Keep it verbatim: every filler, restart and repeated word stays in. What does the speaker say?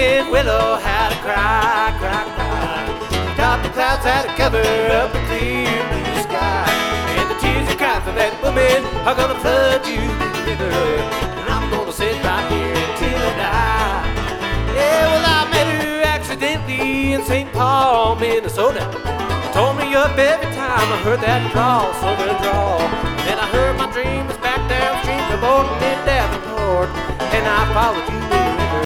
weeping willow had to cry, cry, cry. Top the clouds had to cover up the clear blue sky. And the tears you cry for that woman are gonna flood you with the river. And I'm gonna sit right here until I die. Yeah, well, I met her accidentally in Saint Paul, Minnesota. Told me up every time I heard that drawl, southern drawl. And I heard my dream was back downstream, the boat in Davenport. And I followed you.